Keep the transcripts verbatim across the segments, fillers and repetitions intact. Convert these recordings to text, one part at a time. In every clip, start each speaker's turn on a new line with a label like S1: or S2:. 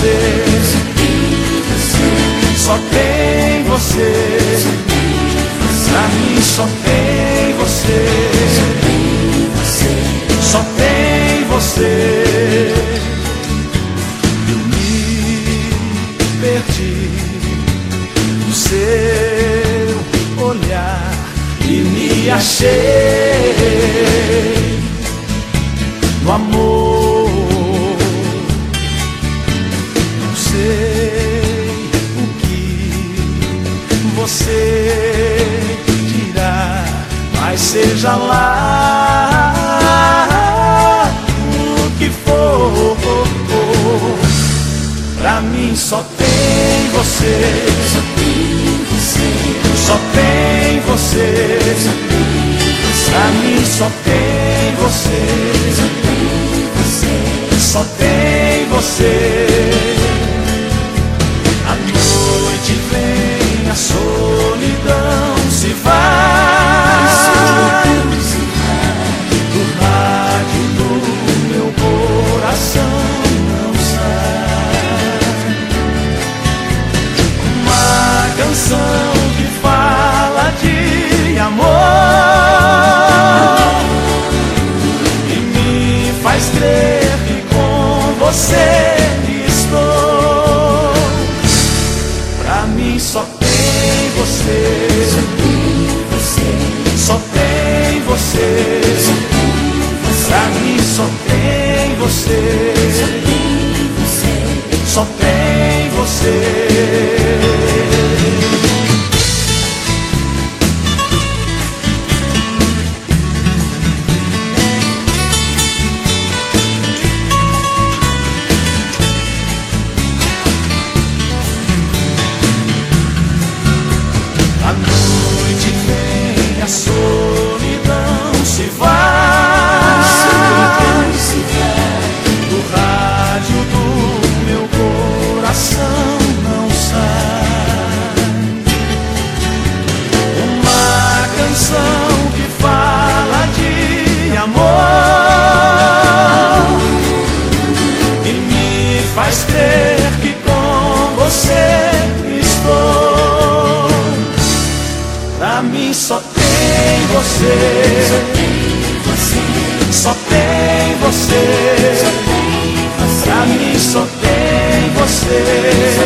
S1: você, só tem você, pra mim só tem você, só tem você. Eu me perdi no seu olhar e me achei no amor. Não sei o que você dirá, mas seja lá o que for, pra mim só tem você, só tem você, só tem você, pra mim só tem você, só tem você. A noite vem, a solidão se vai, do rádio do meu coração não sai uma canção que fala de amor e me faz crer que com você estou. Pra mim só tem você, só tem você, pra mim só tem você, só tem você. A noite vem, a solidão se vai, do rádio do meu coração não sai uma canção que fala de amor e me faz crer que com você estou. Pra mim só tem você, só tem você, pra mim só tem você,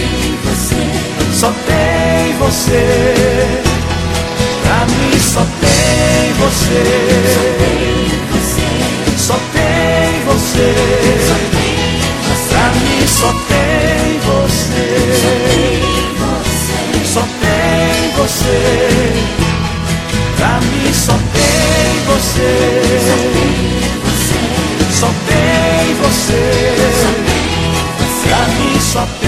S1: só tem você, pra mim só tem você, só tem você, pra mim só tem você, só tem você, pra mim só tem você, só tem você, pra mim só tem.